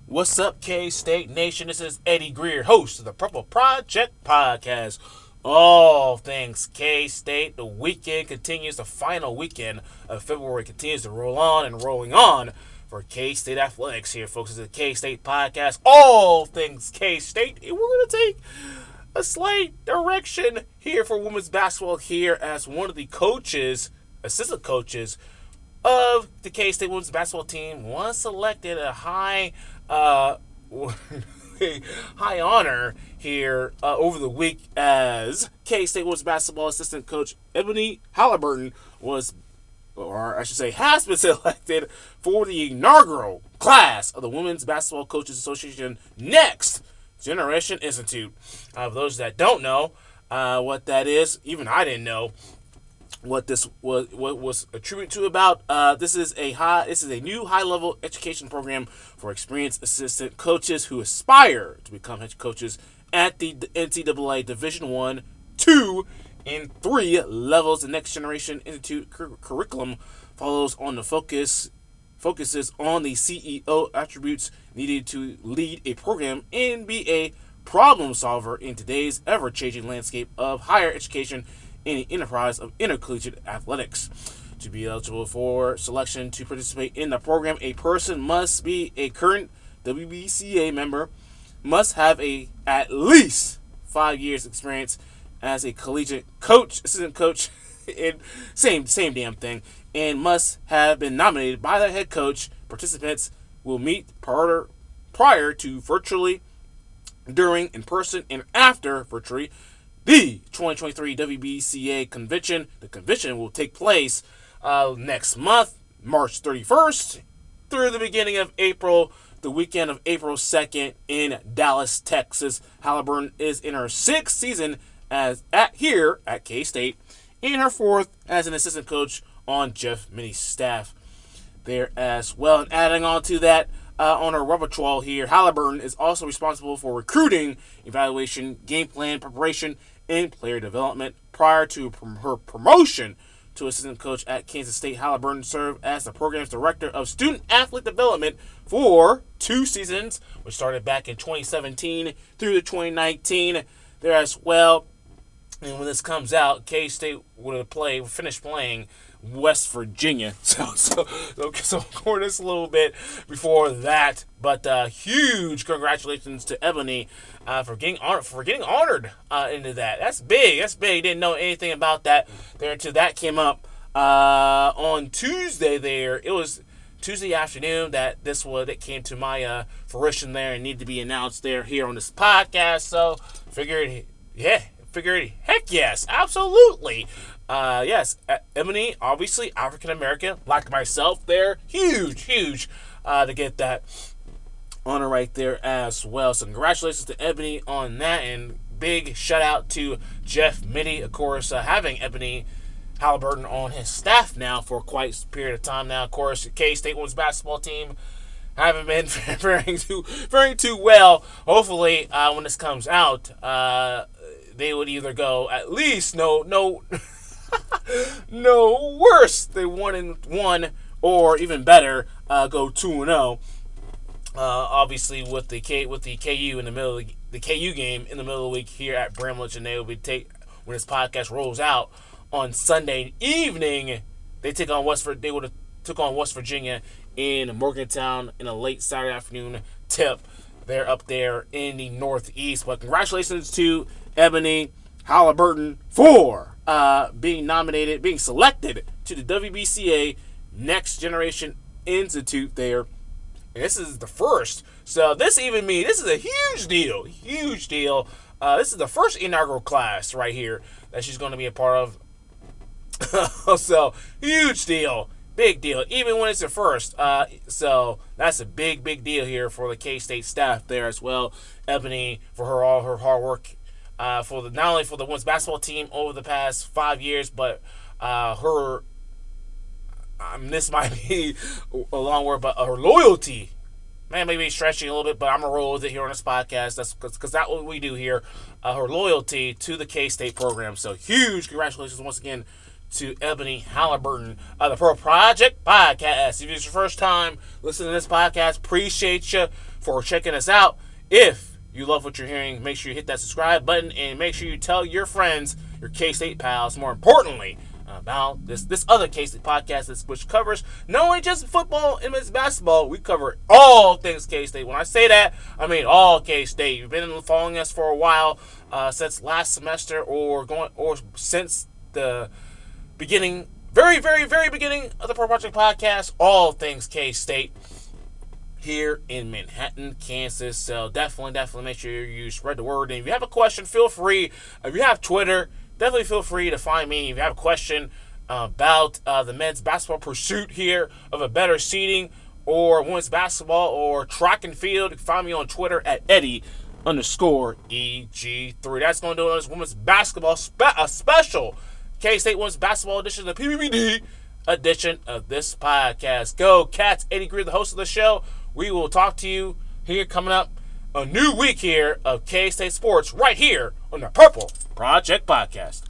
What's up, K-State Nation? This is Eddie Greer, host of the Purple Project Podcast. All things K-State. The weekend continues. The final weekend of February continues to roll on and rolling on for K-State Athletics here, folks. This is the K-State Podcast. All things K-State. And we're going to take a slight direction here for women's basketball here as one of the coaches, assistant coaches, of the K-State women's basketball team was selected a high high honor here over the week as K-State women's basketball assistant coach Ebony Halliburton was, or I should say, has been selected for the inaugural class of the Women's Basketball Coaches Association Next Generation Institute. For those that don't know what that is, even I didn't know what this was attributed to about. This is a new high-level education program for experienced assistant coaches who aspire to become head coaches at the NCAA Division I, II, and III levels. The Next Generation Institute curriculum focuses on the CEO attributes needed to lead a program and be a problem solver in today's ever-changing landscape of higher education in the enterprise of intercollegiate athletics. To be eligible for selection to participate in the program, a person must be a current WBCA member, must have at least 5 years experience as a collegiate coach, assistant coach, and same damn thing, and must have been nominated by the head coach. Participants will meet prior to virtually, during, in person, and after virtually the 2023 WBCA convention. The convention will take place next month, March 31st, through the beginning of April, the weekend of April 2nd in Dallas, Texas. Halliburton is in her 6th season here at K-State, and her 4th as an assistant coach on Jeff Minnie's staff there as well. And adding on to that, on her repertoire here, Halliburton is also responsible for recruiting, evaluation, game plan preparation, and player development. Prior to her promotion to assistant coach at Kansas State, Halliburton served as the program's director of student athlete development for 2 seasons, which started back in 2017 through to 2019 there as well. And when this comes out, K-State would finish playing West Virginia. So record this a little bit before that. But huge congratulations to Ebony for getting honored into that. That's big. Didn't know anything about that there until that came up on Tuesday. There it was Tuesday afternoon that that came to my fruition there and needed to be announced here on this podcast. So figured, heck yes, absolutely. Yes, Ebony, obviously African American, like myself there. Huge to get that honor right there as well. So congratulations to Ebony on that, and big shout out to Jeff Minnie, of course, having Ebony Halliburton on his staff now for quite a period of time now. Of course, K-State women's basketball team haven't been faring too well. Hopefully, when this comes out, they would either go at least no worse than 1-1, or even better, go 2-0. Obviously, with the KU in the middle of the KU game in the middle of the week here at Bramlage, and they will be when this podcast rolls out on Sunday evening. They would have took on West Virginia in Morgantown in a late Saturday afternoon tip. They're up there in the Northeast. But congratulations to Ebony Halliburton for being selected to the WBCA Next Generation Institute there. And this is the first. So this is a huge deal. This is the first inaugural class right here that she's going to be a part of. So huge deal. Big deal, even when it's the first. So that's a big deal here for the K-State staff there as well. Ebony, for all her hard work, not only for the women's basketball team over the past 5 years, but this might be a long word, but her loyalty. Man, maybe stretching a little bit, but I'm going to roll with it here on this podcast. That's because that's what we do here. Her loyalty to the K-State program. So huge congratulations once again to Ebony Halliburton of the Pro Project Podcast. If it's your first time listening to this podcast, appreciate you for checking us out. If you love what you're hearing, make sure you hit that subscribe button and make sure you tell your friends, your K-State pals, more importantly, about this other K-State podcast, which covers not only just football and men's basketball, we cover all things K-State. When I say that, I mean all K-State. You've been following us for a while, since last semester or since the beginning, very, very, very beginning of the Pro Project Podcast, all things K-State here in Manhattan, Kansas. So definitely make sure you spread the word. And if you have a question, feel free. If you have Twitter, definitely feel free to find me. If you have a question about the men's basketball pursuit here of a better seeding, or women's basketball, or track and field, you can find me on Twitter at Eddie_EG3. That's going to do it on this women's basketball special K-State Women's Basketball Edition, the PBBD edition of this podcast. Go Cats! Eddie Greer, the host of the show. We will talk to you here coming up a new week here of K-State Sports right here on the Purple Project Podcast.